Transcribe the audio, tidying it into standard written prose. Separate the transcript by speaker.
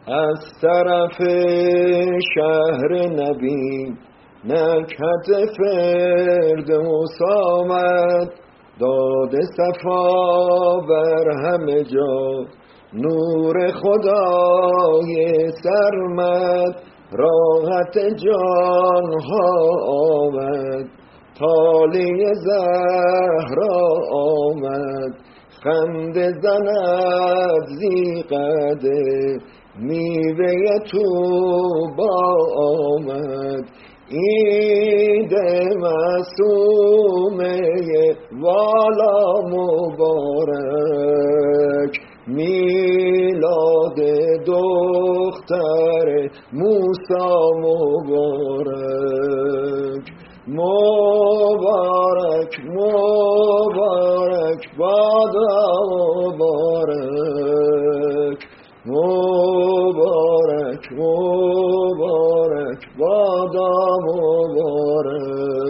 Speaker 1: از طرف شهر نبی نکهت فردوس آمد، داد صفا بر همه جا نور خدای سرمد. راحت جان ها آمد، طالی زهرا آمد، خنده زند زی قده میوه طوبی آمد. عید معصومه والا مبارک، میلاد دختر موسی مبارک. مبارک مبارک بادا مبارک، مبارک مبارک بادا مبارک.